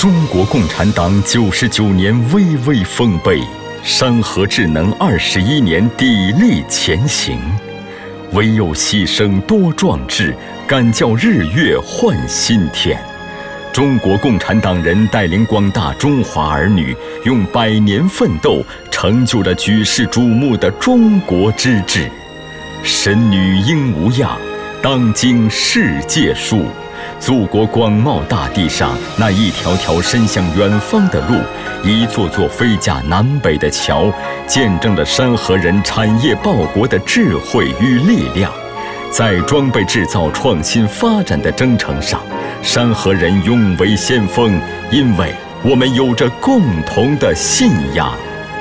中国共产党99年巍巍丰碑，山河智能21年砥砺前行。唯有牺牲多壮志，敢叫日月换新天。中国共产党人带领广大中华儿女，用100年奋斗，成就了举世瞩目的中国之治。神女应无恙，当今世界数。祖国广袤大地上，那一条条伸向远方的路，一座座飞架南北的桥，见证了山河人产业报国的智慧与力量。在装备制造创新发展的征程上，山河人永为先锋，因为我们有着共同的信仰。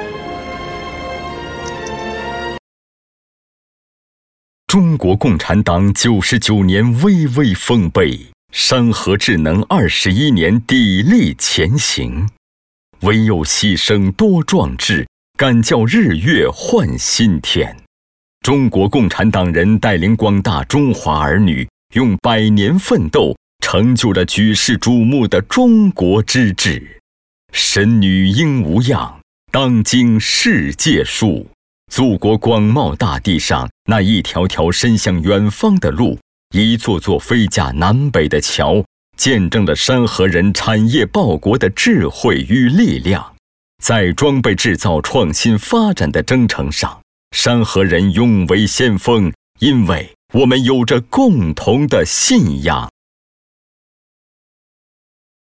中国共产党99年巍巍丰碑，山河智能21年砥砺前行。唯有牺牲多壮志，敢叫日月换新天。中国共产党人带领广大中华儿女，用100年奋斗，成就了举世瞩目的中国之治。神女应无恙，当今世界数。祖国广袤大地上，那一条条伸向远方的路，一座座飞架南北的桥，见证了山河人产业报国的智慧与力量。在装备制造创新发展的征程上，山河人永为先锋，因为我们有着共同的信仰。